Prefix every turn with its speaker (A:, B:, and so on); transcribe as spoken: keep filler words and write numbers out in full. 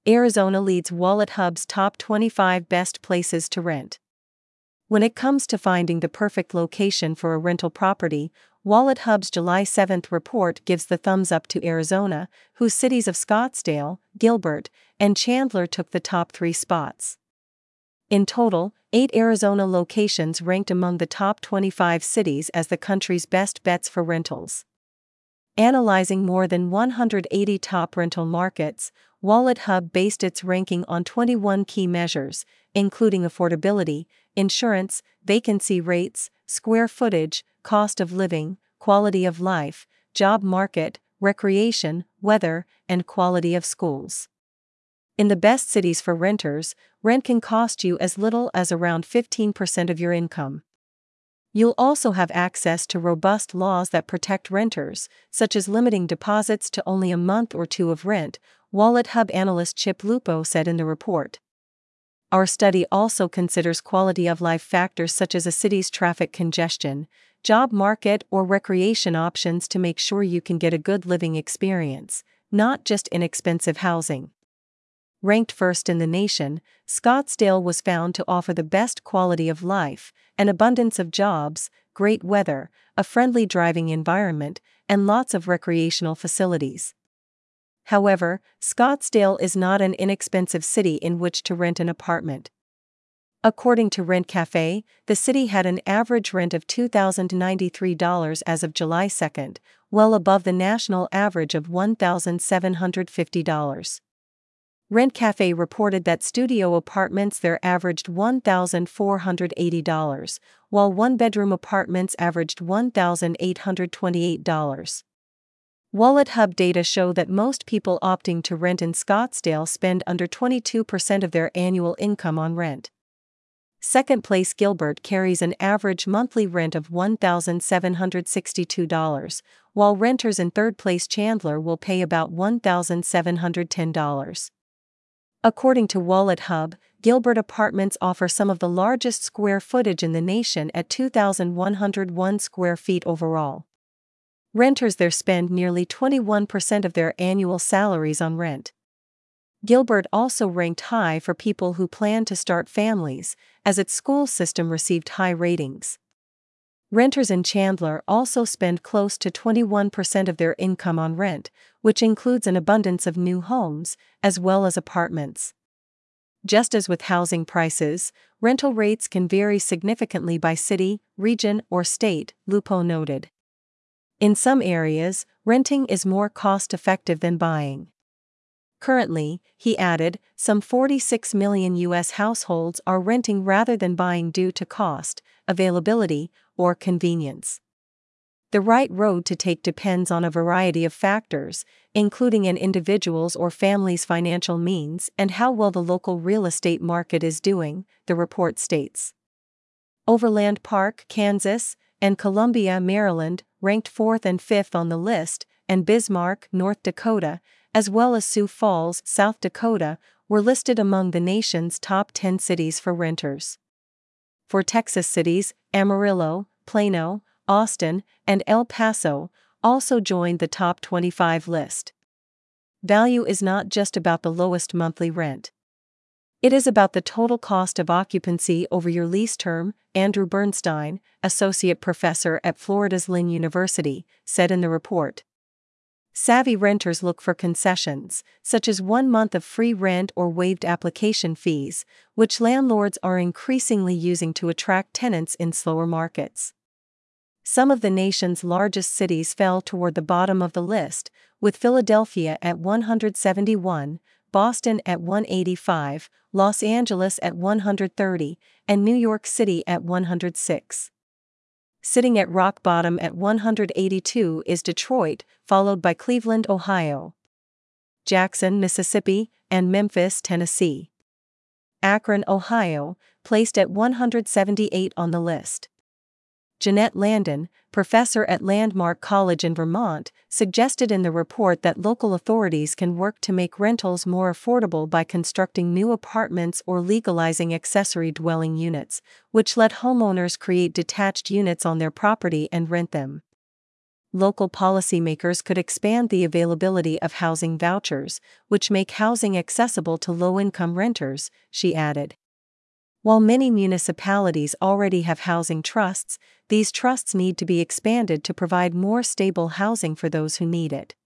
A: Arizona leads WalletHub's top twenty-five best places to rent. When it comes to finding the perfect location for a rental property, WalletHub's July seventh report gives the thumbs up to Arizona, whose cities of Scottsdale, Gilbert, and Chandler took the top three spots. In total, eight Arizona locations ranked among the top twenty-five cities as the country's best bets for rentals. Analyzing more than one hundred eighty top rental markets, WalletHub based its ranking on twenty-one key measures, including affordability, insurance, vacancy rates, square footage, cost of living, quality of life, job market, recreation, weather, and quality of schools. In the best cities for renters, rent can cost you as little as around fifteen percent of your income. You'll also have access to robust laws that protect renters, such as limiting deposits to only a month or two of rent, WalletHub analyst Chip Lupo said in the report. Our study also considers quality of life factors such as a city's traffic congestion, job market, or recreation options to make sure you can get a good living experience, not just inexpensive housing. Ranked first in the nation, Scottsdale was found to offer the best quality of life, an abundance of jobs, great weather, a friendly driving environment, and lots of recreational facilities. However, Scottsdale is not an inexpensive city in which to rent an apartment. According to Rent Cafe, the city had an average rent of two thousand ninety-three dollars as of July second, well above the national average of one thousand seven hundred fifty dollars. Rent Cafe reported that studio apartments there averaged one thousand four hundred eighty dollars, while one-bedroom apartments averaged one thousand eight hundred twenty-eight dollars. WalletHub data show that most people opting to rent in Scottsdale spend under twenty-two percent of their annual income on rent. Second place Gilbert carries an average monthly rent of one thousand seven hundred sixty-two dollars, while renters in third place Chandler will pay about one thousand seven hundred ten dollars. According to WalletHub, Gilbert apartments offer some of the largest square footage in the nation at two thousand one hundred one square feet overall. Renters there spend nearly twenty-one percent of their annual salaries on rent. Gilbert also ranked high for people who plan to start families, as its school system received high ratings. Renters in Chandler also spend close to twenty-one percent of their income on rent, which includes an abundance of new homes, as well as apartments. Just as with housing prices, rental rates can vary significantly by city, region, or state, Lupo noted. In some areas, renting is more cost-effective than buying. Currently, he added, some forty-six million U S households are renting rather than buying due to cost, availability, or convenience. The right road to take depends on a variety of factors, including an individual's or family's financial means and how well the local real estate market is doing, the report states. Overland Park, Kansas, and Columbia, Maryland, ranked fourth and fifth on the list, and Bismarck, North Dakota, as well as Sioux Falls, South Dakota, were listed among the nation's top ten cities for renters. For Texas cities, Amarillo, Plano, Austin, and El Paso also joined the top twenty-five list. Value is not just about the lowest monthly rent. It is about the total cost of occupancy over your lease term, Andrew Bernstein, associate professor at Florida's Lynn University, said in the report. Savvy renters look for concessions, such as one month of free rent or waived application fees, which landlords are increasingly using to attract tenants in slower markets. Some of the nation's largest cities fell toward the bottom of the list, with Philadelphia at one hundred seventy-one, Boston at one hundred eighty-five, Los Angeles at one hundred thirty, and New York City at one hundred six. Sitting at rock bottom at one hundred eighty-two is Detroit, followed by Cleveland, Ohio, Jackson, Mississippi, and Memphis, Tennessee. Akron, Ohio, placed at one hundred seventy-eight on the list. Jeanette Landon, professor at Landmark College in Vermont, suggested in the report that local authorities can work to make rentals more affordable by constructing new apartments or legalizing accessory dwelling units, which let homeowners create detached units on their property and rent them. local policymakers could expand the availability of housing vouchers, which make housing accessible to low-income renters, she added. While many municipalities already have housing trusts, these trusts need to be expanded to provide more stable housing for those who need it.